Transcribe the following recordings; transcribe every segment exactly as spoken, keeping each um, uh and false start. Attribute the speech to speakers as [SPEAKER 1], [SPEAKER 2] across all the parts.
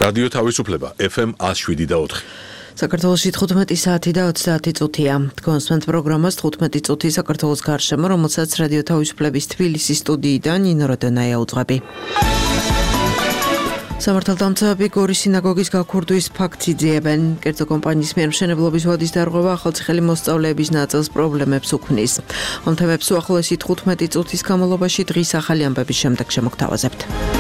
[SPEAKER 1] რადიო თავისუფლება ეფ ემ one oh seven და four.
[SPEAKER 2] საქართველოში თხუთმეტი საათი და ოცდაათი წუთია. Თქვენს პროგრამას თხუთმეტი წუთი საქართველოს გარშემო, რომელსაც რადიო თავისუფლების თბილისის სტუდიიდან ნინო როდონაია უძღვები. სამართალდამცავები გორის სინაგოგის გაქურდვის ფაქტს იძიებენ. კერძო კომპანიის მიერ მშენებლობის ვადის დარღვევა ახალციხელი მოსწავლეების ნაწილს პრობლემებს უქმნის. ამ თემებს უახლოესი თხუთმეტი წუთის განმავლობაში დღის ახალი ამბების შემდეგ შემოგთავაზებთ.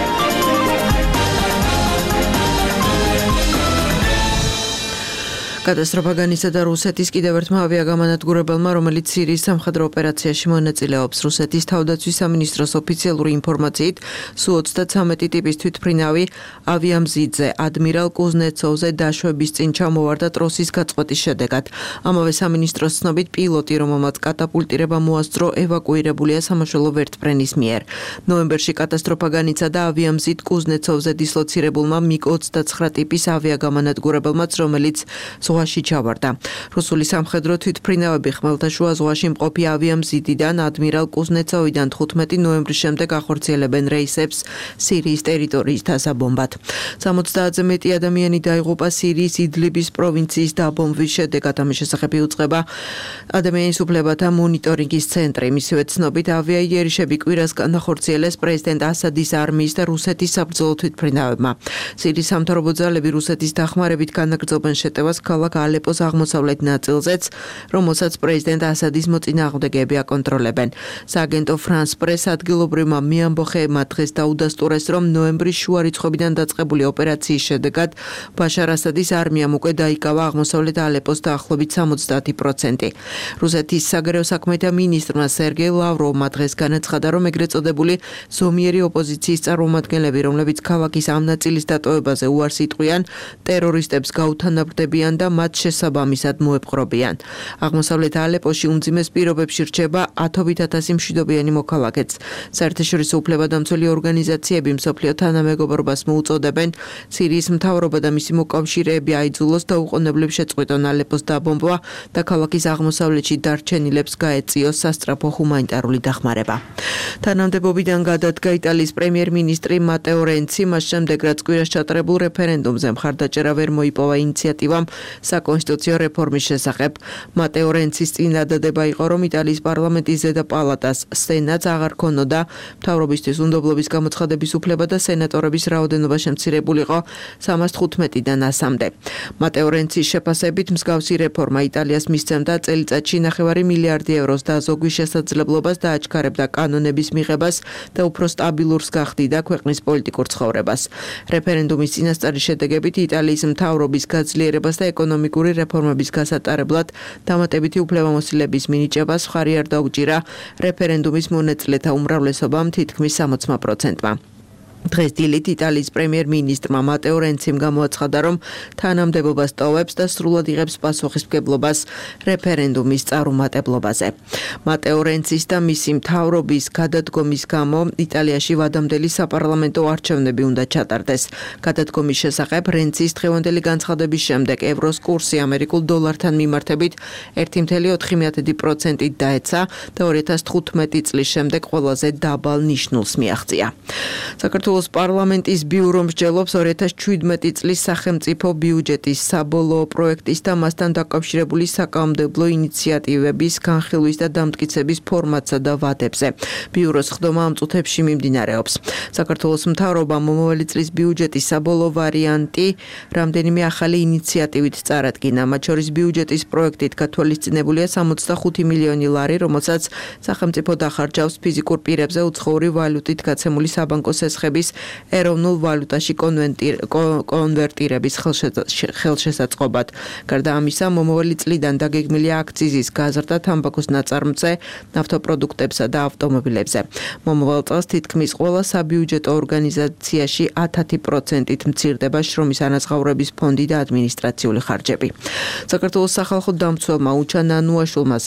[SPEAKER 2] კატასტროფა განიცადა რუსეთის კიდევ ერთმა ავიაგამანადგურებელმა, რომელიც სირიის სამხედრო ოპერაციაში მონაწილეობს. რუსეთის თავდაცვის სამინისტროს ოფიციალური ინფორმაციით, სუ ოცდათრამეტი ტიპის თვითმფრინავი ავიამზიდზე ადმირალ კუზნეცოვზე დაშვების წინ ჩამოვარდა ტროსის გაწყვეტის შედეგად. ამავე სამინისტროს ცნობით, პილოტი, რომელმაც კატაპულტირება მოასწრო, ევაკუირებულია სამაშველო ვერტმფრენის მიერ. ნოემბერში კატასტროფა განიცადა ავიამზიდ კუზნეცოვზე დისლოცირებულმა მიგ ოცდაცხრა ტიპის ავიაგამანადგურებელმაც, რომელიც ზღვაში ჩავარდა. რუსული სამხედრო თვითმფრინავები ხმელთაშუა ზღვაში მყოფი ავიამზიდიდან ადმირალ კუზნეცოვიდან თხუთმეტი ნოემბრის შემდეგ ახორციელებენ რეისებს სირიის ტერიტორიის დასაბომბად. სამოცდაათზე მეტი ადამიანი დაიღუპა სირიის იდლიბის პროვინციის დაბომბვის შედეგად. ამის შესახებ იუწყება ადამიანის უფლებათა მონიტორინგის ცენტრი. მისივე ცნობით, ავიაიერიშები კვირას განახორციელეს პრეზიდენტ ასადის არმიის და რუსეთის საბრძოლო თვითმფრინავებმა. სირიის სამთავრობო ძალები რუსეთის დახმარებით განაგრძობენ შეტევას ქალაქ ალეპოს აღმოსავლეთ ნაწილზეც, რომელსაც პრეზიდენტ ასადის მოწინააღმდეგეები აკონტროლებენ. სააგენტო ფრანს პრეს ადგილობრივმა მეამბოხეებმა დღეს დაუდასტურეს, რომ ნოემბრის შუა რიცხვებიდან დაწყებული ოპერაციის შედეგად ბაშარ ასადის არმიამ უკვე დაიკავა აღმოსავლეთ ალეპოს დაახლოებით სამოცდაათი პროცენტი. რუსეთის საგარეო საქმეთა მინისტრმა სერგეი ლავროვმა დღეს განაცხადა, რომ ეგრეთ წოდებული ზომიერი ოპოზიციის წარმომადგენლები, რომლებიც ქალაქის ამ ნაწილის დატოვებაზე უარს იტყვიან, ტერორისტებს გაუთანაბრდებიან და მათ შესაბამისად მოეპყრობიან. აღმოსავლეთ ალეპოში უმძიმეს პირობებში რჩება ათობით ათასი მშვიდობიანი მოქალაქეც. საერთაშორისო უფლებადამცველი ორგანიზაციები მსოფლიო თანამეგობრობას მოუწოდებენ სირიის მთავრობა და მისი მოკავშირეები აიძულოს და უყონებლივ შეწყვიტონ ალეპოს დაბომბვა და ქალაქის აღმოსავლეთში დარჩენილებს გაეწიოს სასწრაფო ჰუმანიტარული დახმარება. თანამდებობიდან გადადგა იტალიის პრემიერ-მინისტრი მატეო რენცი, მას შემდეგ რაც კვირას ჩატარებულ რეფერენდუმზე მხარდაჭერა ვერ მოიპოვა ინიციატივამ საკონსტიტუციო რეფორმის შესახებ. მატეო რენცის წინადადება იყო, რომ იტალიის პარლამენტის ზედა პალატას სენატს აღარ ქონოდა მთავრობისთვის უნდობლობის გამოცხადების უფლება და სენატორების რაოდენობა შემცირებულიყო სამას თხუთმეტიდან ასამდე. მატეო რენცის შეფასებით მსგავსი რეფორმა იტალიას მისცემდა წელიწადში ნახევარი მილიარდი ევროს და ზოგვის შესაძლებლობას დააჩქარებდა კანონების მიღებას და უფრო სტაბილურს გახდიდა ქვეყნის პოლიტიკურ ცხოვრებას. რეფერენდუმის წინასწარი შედეგებით იტალიის მთავრობის გაძლიერებას და ეკონომიკური რეფორმების გასატარებლად დამატებითი უფლებამოსილების მინიჭებას მხარი არ დაუჭირა რეფერენდუმის მონაწილეთა უმრავლესობამ, თითქმის სამოცმა პროცენტმა. დღეს დილით იტალიის პრემიერ-მინისტრმა მატეო რენციმ გამოაცხადა, რომ თანამდებობას ტოვებს და სრულად იღებს პასუხისმგებლობას რეფერენდუმის წარუმატებლობაზე. მატეო რენცის და მისი მთავრობის გადადგომის გამო იტალიაში ვადამდელი საპარლამენტო არჩევნები უნდა ჩატარდეს. გადადგომის შესახებ რენცის დღევანდელი განცხადების შემდეგ ევროს კურსი ამერიკულ დოლართან მიმართებით ერთი წუთი ოთხი პროცენტით დაეცა და ორი ათას თხუთმეტი წლის შემდეგ ყველაზე დაბალ ნიშნულს მიაღწია. საქართველოს პარლამენტის ბიურო მსჯელობს ორი ათას შვიდმეტი წლის სახელმწიფო ბიუჯეტის საბოლოო პროექტის და მასთან დაკავშირებული საკანონმდებლო ინიციატივების განხილვის და დამტკიცების ფორმატსა და ვადებზე. ბიუროს ხდომა ამ წუთებში მიმდინარეობს. საქართველოს მთავრობამ მომავალი წლის ბიუჯეტის საბოლოო ვარიანტი რამდენიმე ახალი ინიციატივით წარადგინა. მათ შორის ბიუჯეტის პროექტით გათვალისწინებულია სამოცდახუთი მილიონი ლარი, რომელსაც სახელმწიფო დახარჯავს ფიზიკურ პირებზე უცხოური ვალუტით გაცემული საბანკო სესხების ეროვნულ ვალუტაში კონვერტირების ხელშესაწყობად. გარდა ამისა, მომავალი წლიდან დაგეგმილია აქციზის გაზრდა თამბაქოს ნაწარმზე, ნავთობპროდუქტებსა და ავტომობილებზე. მომავალ წელს თითქმის ყველა საბიუჯეტო ორგანიზაციაში ათი პროცენტით მცირდება შრომის ანაზღაურების ფონდი და ადმინისტრაციული ხარჯები. საქართველოს სახალხო დამცველმა უჩა ნანუაშვილმა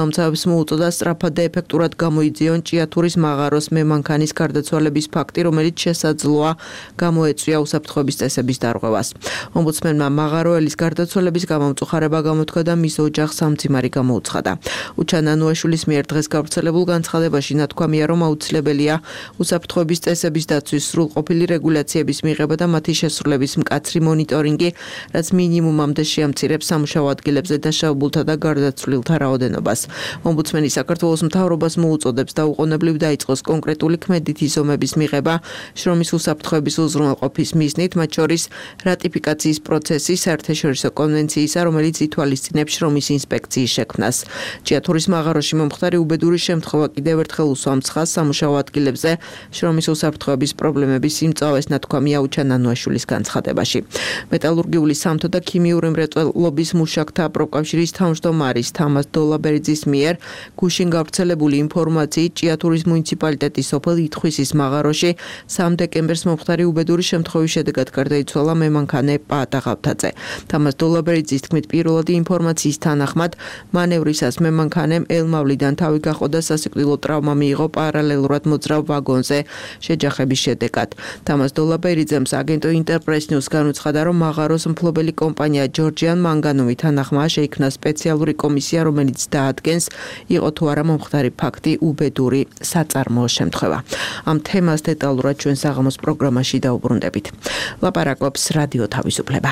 [SPEAKER 2] სამართალდამცავებს მოუწოდა სწრაფად და ეფექტურად გამოიძიონ ჭიათურის მაღაროს მემანქანის გარდაცვალების ფაქტი, რომელიც რომელიც შესაძლოა გამოეწვია უსაფრთხოების წესების დარღვევას. ომბუდსმენმა მაღაროელის გარდაცვალების გამომწუხარება გამოთქვა და მის ოჯახს სამძიმარი გამოუცხადა. უჩან ანუაშვილის მიერ დღეს გავრცელებულ განცხადებაში ნათქვამია, რომ აუცილებელია უსაფრთხოების წესების დაცვის სრულყოფილი რეგულაციების მიღება და მათი შესრულების მკაცრი მონიტორინგი, რაც მინიმუმამდე შეამცირებს სამუშაო ადგილებზე დაშავებულთა და გარდაცვლილთა რაოდენობას. ომბუდსმენი საქართველოს მთავრობას მოუწოდებს დაუყოვნებლივ დაიწყოს კონკრეტული ქმედითი ზომების მიღება შრომის უსაფრთხოების უზრუნველყოფის მიზნით, მათ შორის რატიფიკაციის პროცესი საერთაშორისო კონვენციისა, რომელიც ითვალისწინებს შრომის ინსპექციის შექმნას. ჭიათურის მაღაროში მომხდარი უბედური შემთხვევა კიდევ ერთხელ უსვამს ხაზს სამუშაო ადგილებზე შრომის უსაფრთხოების პრობლემების სიმწავეს, ნათქვამია უჩან ანუაშვილის განცხადებაში. მეტალურგიული, სამთო და ქიმიური მრეწველობის მუშაკთა პროფკავშირის თავმჯდომარის თამაზ დოლაბერიძის მიერ გუშინ გავრცელებული ინფორმაციით ჭიათურის მუნიციპალიტეტის სოფელ ითხვისის მაღაროში სამი დეკემბერს მომხდარი უბედური შემთხვევის შედეგად გარდაიცვალა მემანქანე პაატა ღავთაძე. თამაზ დოლაბერიძის თქმით, პირველადი ინფორმაციის თანახმად მანევრისას მემანქანემ ელმავლიდან თავი გაყო და სასიკვდილო ტრავმა მიიღო პარალელურად მოძრავ ვაგონზე შეჯახების შედეგად. თამაზ დოლაბერიძემ აგენტო ინტერპრეს ნიუს განუცხადა, რომ მაღაროს მფლობელი კომპანია ჯორჯიან მანგანუმი თანახმაა შეიქმნა სპეციალური კომისია, რომელიც დაადგენს, იყო თუ არა მომხდარი ფაქტი უბედური საწარმოო შემთხვევა. ამ თემას დეტალურად ჩვენ საღამოს პროგრამაში დაუბრუნდებით. ლაპარაკობს რადიო თავისუფლება.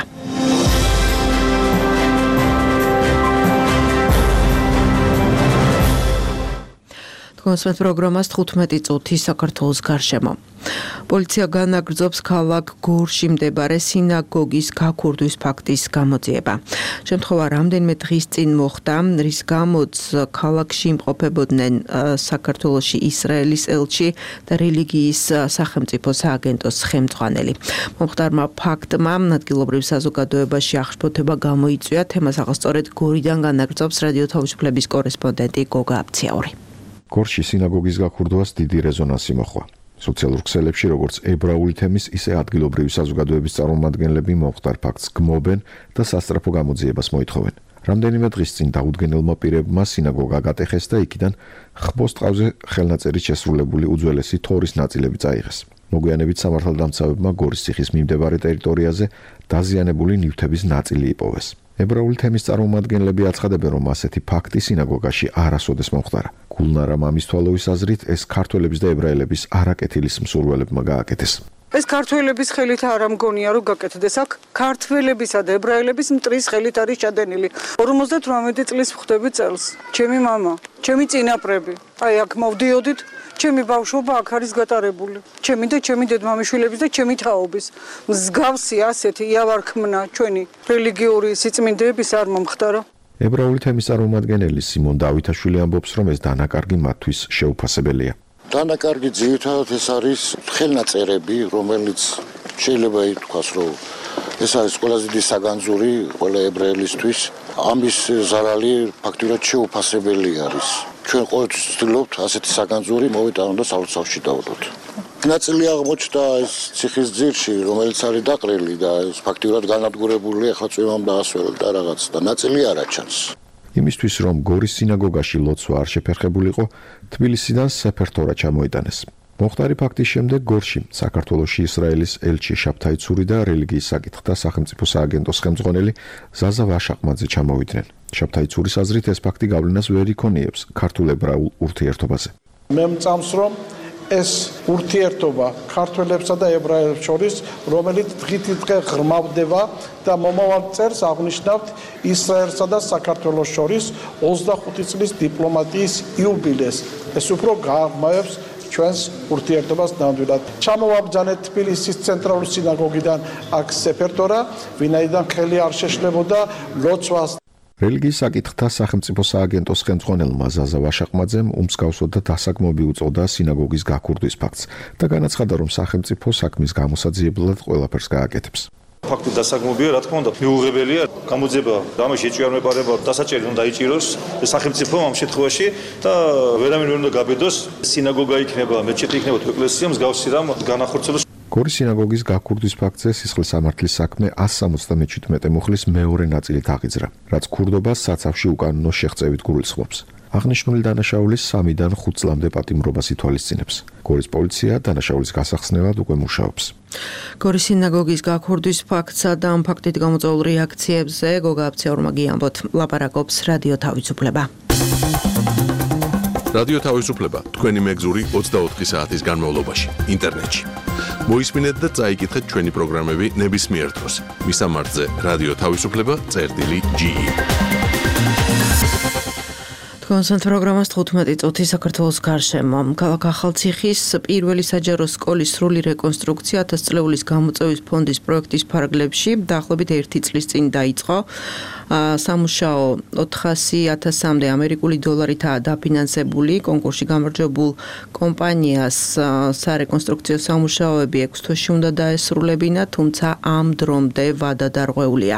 [SPEAKER 2] კონსპექტ პროგრამას თხუთმეტი წუთი საქართველოს გარშემო. პოლიცია განაგრძობს ქალაქ გორში მდებარე სინაგოგის გაქურდვის ფაქტის გამოძიება. შემთხვევა რამდენიმე დღის წინ მოხდა, რის გამოც ქალაქში იმყოფებოდნენ საქართველოში ისრაელის ელჩი და რელიგიის სახელმწიფო სააგენტოს ხელმძღვანელი. მომხდარმა ფაქტმა ადგილობრივ საზოგადოებაში აღშფოთება გამოიწვია. თემას აღსწორედ გორიდან განაგრძობს რადიო თავისუფლების კორესპონდენტი გოგა აბციაური.
[SPEAKER 3] გორში სინაგოგის გაქურდვას დიდი რეზონანსი მოჰყვა. სოციალურ ქსელებში როგორც ებრაული თემის, ისე ადგილობრივი საზოგადოების წარმომადგენლები მომხდარ ფაქტს გმობენ და სასწრაფო გამოძიებას მოითხოვენ. რამდენიმე დღის წინ დაუდგენელმა პირებმა სინაგოგა გატეხეს და იქიდან ხბოს ტყავზე ხელნაწერით შესრულებული უძველესი თორის ნაწილები წაიღეს. მოგვიანებით სამართალდამცავებმა გორის ციხის მიმდებარე ტერიტორიაზე დაზიანებული ნივთების ნაწილი იპოვეს. ებრაული თემის წარმომადგენლები აცხადებენ, რომ ასეთი ფაქტი სინაგოგაში არასოდეს მომხდარა. გულნარა მამის თვალოვის აზრით, ეს ქართველების და ებრაელების არაკეთილის მსურველებმა გააკეთეს.
[SPEAKER 4] ეს ქართველების ხელით არ ამგონია რომ გაკეთდეს, აქ ქართველებისა და ებრაელების მტრის ხელით არის ჩადენილი. ორმოცდათვრამეტი წლის ვხვდები წელს. ჩემი მამა, ჩემი წინაპრები, აი აქ მოვდიოდით, ჩემი ბავშვობა აქ არის გატარებული. ჩემი და ჩემი დედმამიშვილების და ჩემი თაობის. მსგავსი ასეთი იავარქმნა ჩვენი რელიგიური სიწმინდეების არ მომხდარა.
[SPEAKER 3] ებრაული თემის წარმომადგენელი სიმონ დავითაშვილი ამბობს, რომ ეს დანაკარგი მათთვის შეუფასებელია.
[SPEAKER 5] დანაკარგი ძირითადად ეს არის ხელნაწერები, რომელიც შეიძლება ითქვას, რომ ეს არის ყველაზე დიდი საგანძური ყველა ებრაელისთვის. ამის ზარალი ფაქტურად შეუფასებელი არის. ჩვენ ყოველთვის ვცდილობთ ასეთი საგანძური მოვიტანოთ და სალოცავში დავდოთ. ნაწილი აღმოჩნდა ეს ციხის ძირში, რომელიც არის დაყრილი და ეს ფაქტურად განადგურებული, ახლა წვიმამ დაასველა და რაღაც და ნაწილი არა ჩანს.
[SPEAKER 3] იმისთვის, რომ გორის სინაგოგაში ლოცვა არ შეფერხებულიყო, თბილისიდან სეფერთორა ჩამოიტანეს. მომხდარი ფაქტის შემდეგ გორში საქართველოში ისრაელის ელჩი შაბთაი ცური და რელიგიის საკითხთა სახელმწიფო სააგენტოს ხელმძღვანელი ზაზა ვაშაყმაძე ჩამოვიდნენ. შაბთაი ცურის აზრით ეს ფაქტი გავლენას ვერ იქონიებს ქართულ-ებრაულ ურთიერთობაზე.
[SPEAKER 6] მე მწამს, რომ ეს ურთიერთობა ქართველებსა და ებრაელებს შორის, რომელიც დღითი დღე ღრმავდება და მომავალ წელს აღნიშნავთ ისრაელსა და საქართველოს შორის ოცდახუთი წლის დიპლომატიის იუბილეს. ეს უფრო გააღრმავებს ჩვენს ურთიერთობას ნამდვილად. ჩამოვაბრძანეთ თბილისის ცენტრალური სინაგოგიდან აქ სეფერთორა, ვინაიდან ხელი არ შეშლებოდა ლოცვას.
[SPEAKER 3] რელიგიის საკითხთა სახელმწიფო სააგენტოს ხელმძღვანელმა ზაზა ვაშაყმაძემ უმსგავსოდ და დასაგმობი უწოდა სინაგოგის გაქურდვის ფაქტს და განაცხადა, რომ სახელმწიფო საქმის გამოსაძიებლად ყველაფერს გააკეთებს.
[SPEAKER 7] ფაქტი დასაგმობია, რა თქმა უნდა, მიუღებელია გამოძიება, ამაში ეჭვი არ მეპარება, დასაჭერი უნდა დაიჭიროს სახელმწიფო ამ შემთხვევაში და ვერავინ ვერ უნდა გაბედოს, სინაგოგა იქნება, მეჩეთი იქნება თუ ეკლესია, მსგავსი რამ განახორციელოს.
[SPEAKER 3] გორის სინაგოგის გაქურდვის ფაქტზე სისხლის სამართლის საქმე ას სამოცდამეჩვიდმეტე მუხლის მეორე ნაწილით აღიძრა, რაც ქურდობას საცავში უკანონო შეღწევით გულისხმობს. აღნიშნული დანაშაულის სამიდან ხუთ წლამდე პატიმრობას ითვალისწინებს. გორის პოლიცია დანაშაულის გასახსნელად უკვე მუშაობს.
[SPEAKER 2] გორის სინაგოგის გაქურდის ფაქტსა და ამ ფაქტით გამოწვეულ რეაქციებზე გოგა აფციაურმა გიამბოთ. ლაპარაკობს რადიო თავისუფლება.
[SPEAKER 1] რადიო თავისუფლება თქვენი მეგზური ოცდაოთხი საათის განმავლობაში ინტერნეტში. მოისმინეთ და წაიკითხეთ ჩვენი პროგრამები ნებისმიერ დროს. მისამართზე რადიო თავისუფლება წერტილი ჯი ი. კონსერტ პროგრამას თხუთმეტი წუთი საქართველოს გარშემო. ქალაქ ახალციხის პირველი საჯარო სკოლის სრული რეკონსტრუქცია ათას წლეულის გამოწვევის ფონდის პროექტის ფარგლებში დაახლოებით ერთი წლის წინ დაიწყო. სამუშაო ოთხასი ათასამდე ამერიკული დოლარითაა დაფინანსებული. კონკურსში გამარჯვებულ კომპანიას სარეკონსტრუქციო სამუშაოები ექვს თვეში უნდა დაესრულებინა, თუმცა ამ დრომდე ვადა დარღვეულია.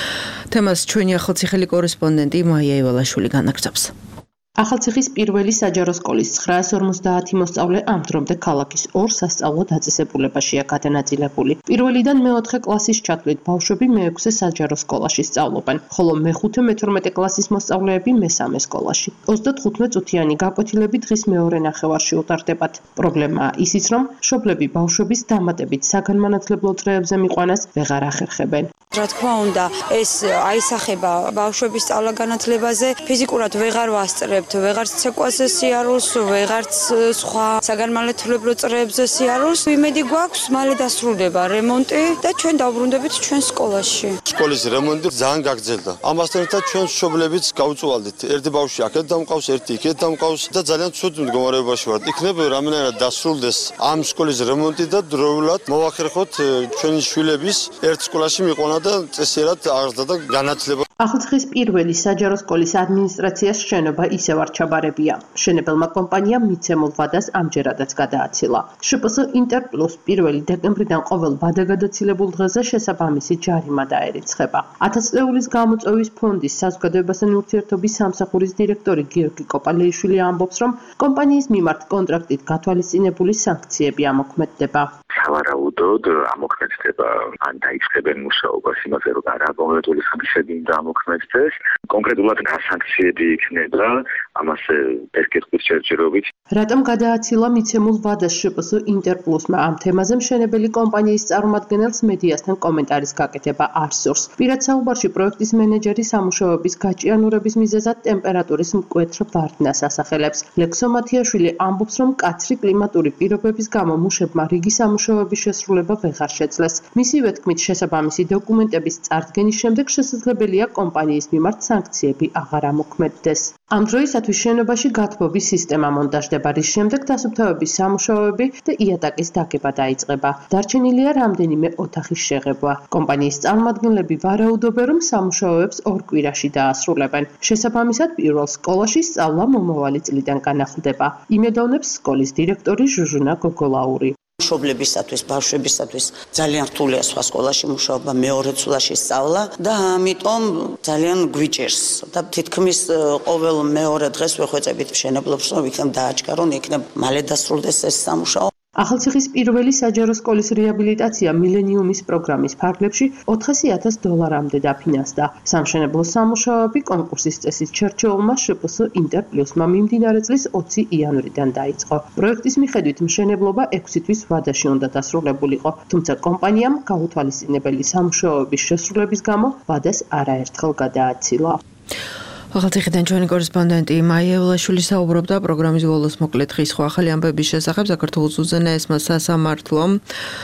[SPEAKER 1] თემას ჩვენი ახალციხელი კორესპონდენტი მაია ივალაშვილი განაგრძობს.
[SPEAKER 8] ახალციხის პირველი საჯარო სკოლის ცხრაას ორმოცდაათი მოსწავლე ამ დრომდე ქალაქის ორ სასწავლო დაწესებულებაშია გადანაწილებული. პირველიდან მეოთხე კლასის ჩათვლით ბავშვები მეექვსე საჯარო სკოლაში სწავლობენ, ხოლო მეხუთე მეთორმეტე კლასის მოსწავლეები მესამე სკოლაში. ოცდათხუთმეტ წუთიანი გაკვეთილები დღის მეორე ნახევარში უტარდებათ. პრობლემაა ისიც, რომ მშობლები ბავშვების დამატებით საგანმანათლებლო წრეებზე მიყვანას ვეღარ ახერხებენ.
[SPEAKER 9] რა თქმა უნდა, ეს აისახება ბავშვების სწავლა-განათლებაზე, ფიზიკურად ვეღარ ვასწრებთ, ვეღარც ცეკვაზე სიარულს, ვეღარც სხვა საგანმანათლებლო წრეებზე სიარულს. იმედი გვაქვს, მალე დასრულდება რემონტი და ჩვენ დავბრუნდებით ჩვენ სკოლაში.
[SPEAKER 10] სკოლის რემონტი ძალიან გაგრძელდა. ამასთან ერთად ჩვენ მშობლებიც გავუწუვალდით. ერთი ბავშვი აქეთ დამყავს, ერთი იქეთ დამყავს და ძალიან ცუდ მდგომარეობაში ვართ. იქნება რამდენად დასრულდეს ამ სკოლის რემონტი და დროულად მოვახერხოთ ჩვენი შვილების ერთ სკოლაში მიყვანა და წესიერად აღზრდა და განათლება.
[SPEAKER 8] ახალციხის პირველი საჯარო სკოლის ადმინისტრაციას შენობა ისევ არ ჩაბარებია. მშენებელმა კომპანიამ მიცემულ ვადას ამჯერადაც გადააცილა. შპს ინტერპლუს პირველი დეკემბრიდან ყოველ ვადაგადაცილებულ დღეზე შესაბამისი ჯარიმა დაერიცხება. ათას წლეულის გამოწვევის ფონდის საზოგადოებასთან ურთიერთობის სამსახურის დირექტორი გიორგი კოპალეიშვილი ამბობს, რომ კომპანიის მიმართ კონტრაქტით გათვალისწინებული სანქციები ამოქმედდება.
[SPEAKER 11] სავარაუდოდ ამოქმედდება ან დაიწყებენ მუშაობას იმაზე, რომ არაბოლეთული სამშობლოები ამოქმედდეს. კონკრეტულად სანქციები იქნება, ამას პერკეტკის შეჯერობით.
[SPEAKER 8] რატომ გადააცილა მიცემულ ვადას შპს ინტერპლუსმა ამ თემაზე მშენებელი კომპანიის წარმომადგენელს მედიასთან კომენტარის გაკეთება არ სურს. პირად საუბარში პროექტის მენეჯერი სამუშაოების გაჭიანურების მიზეზად ტემპერატურის მკვეთრ ვარდნას ასახელებს. ლექსო მათიაშვილი ამბობს, რომ მკაცრი კლიმატური პირობების გამო მუშებმა რიგი სამუშაოების შესრულება ვეღარ შეძლეს. მისივე თქმით, შესაბამისი დოკუმენტების წარდგენის შემდეგ შესაძლებელია კომპანიის მიმართ სანქციები აღარ ამოქმედდეს. ამ დროისათვის შენობაში გათბობის სისტემა მონტაჟდება, რის შემდეგ დასუფთავების სამუშაოები და იატაკის დაგება დაიწყება. დარჩენილია რამდენიმე ოთახის შეღებვა. კომპანიის წარმომადგენლები ვარაუდობენ, რომ სამუშაოებს ორ კვირაში დაასრულებენ. შესაბამისად, პირველ სკოლაში სწავლა მომავალი წლიდან განახლდება. იმედოვნებს სკოლის დირექტორი ჟუჟუნა გოგოლაური.
[SPEAKER 12] მშობლებისათვის, ბავშვებისათვის ძალიან რთულია სხვა სკოლაში მუშაობა, მეორე სკოლაში სწავლა და ამიტომ ძალიან გვიჭერს და თითქმის ყოველ მეორე დღეს ვეხვეწებით მშენებლობს, რომ იქნებ დააჩქარონ, იქნებ მალე დასრულდეს ეს სამუშაო.
[SPEAKER 8] ახალციხის პირველი საჯარო სკოლის რეაბილიტაცია მილენიუმის პროგრამის ფარგლებში ოთხასი ათას დოლარამდე დაფინანსდა. სამშენებლო სამუშაოები კონკურსის წესით შერჩეულმა შპს ინტერპლუსმა მიმდინარე წლის ოცი იანვრიდან დაიწყო. პროექტის მიხედვით მშენებლობა ექვსი თვის ვადაში უნდა დასრულებულიყო, თუმცა კომპანიამ გაუთვალისწინებელი სამუშაოების შესრულების გამო ვადას არაერთხელ გადააცილა.
[SPEAKER 2] ახალციხიდან ჩვენი კორესპონდენტი მაია ივალაშვილი საუბრობდა პროგრამის ბოლოს მოკლედ ხის ხო ახალი ამბების შესახებ. საქართველოს უზენაესმა ესმა სასამართლომ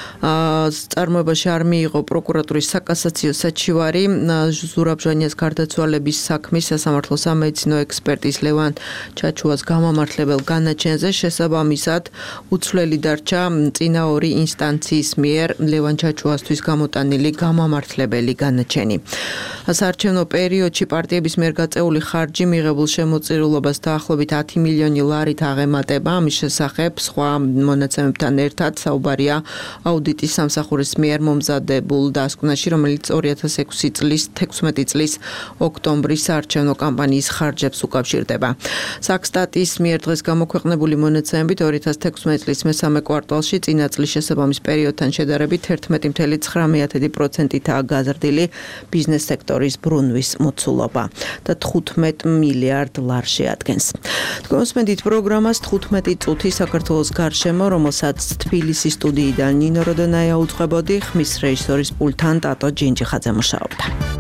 [SPEAKER 2] წარმოებაში არ მიიღო პროკურატურის საკასაციო საჩივარი ზურაბ ჟანიას გარდაცვალების საქმის სასამართლო სამედიცინო ექსპერტის ლევან ჩაჩუას გამამართლებელ განაჩენზე. შესაბამისად უცვლელი დარჩა წინა ორი ინსტანციის მიერ ლევან ჩაჩუასთვის გამოტანილი გამამართლებელი განაჩენი. საარჩევნო პერიოდში პარტიების მიერ გაწეული ხარჯი მიღებულ შემოწირულობას დაახლოებით ათი მილიონი ლარით აღემატება. ამის შესახებ სხვა მონაცემებთან ერთად საუბარია აუდიტის სამსახურის მიერ მომზადებულ დასკვნაში, რომელიც ორი ათას ექვსი წლის თექვსმეტი წლის ოქტომბრის საარჩევნო კამპანიის ხარჯებს უკავშირდება. საქსტატის მიერ დღეს გამოქვეყნებული მონაცემებით ორი ათას თექვსმეტი წლის მესამე კვარტალში წინა წლის შესაბამის პერიოდთან შედარებით ერთმეტი მცდარი ცხრამეტი პროცენტითაა გაზრდილი ბიზნეს სექტორის ბრუნვის მოცულობა და თხუთი
[SPEAKER 1] თხუთმეტ მილიარდ ლარს შეადგენს. გოსმედით პროგრამას თხუთმეტი წუთი საქართველოს გარშემო, რომელსაც თბილისის სტუდიიდან ნინო როდონაია უძღვებოდი, ხმის რეჟისორის პულტთან ტატო ჯინჯიხაძე მუშაობდა.